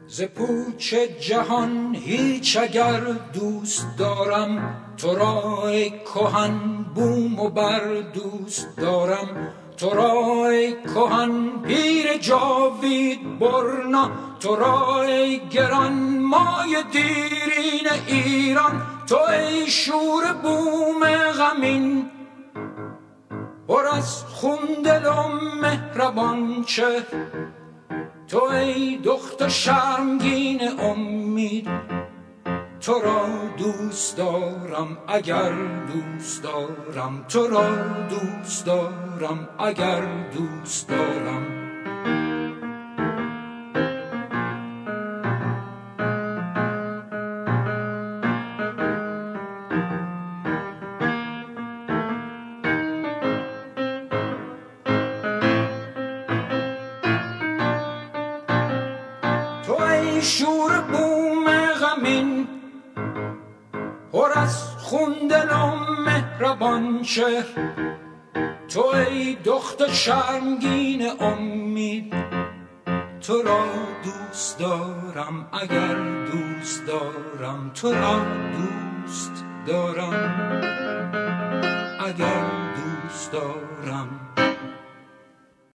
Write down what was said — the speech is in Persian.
ز پوچ جهان هیچ اگر دوست دارم، تو را ای کهن بوم و بر دوست دارم. تو را ای کهن پیر جاوید برنا، تو را ای گران مای دیرین ایران. تو ای شور بوم غمین پر از خون دل و مهربان چهر، تو ای دختر شرمگین امید. تو را دوست دارم اگر دوست دارم، تو را دوست دارم اگر دوست دارم. تو ای شور بوم غمین پر از خون دل و مهربان چهر، تو ای دختر شرمگین امید. تو را دوست دارم اگر دوست دارم، تو را دوست دارم اگر دوست دارم.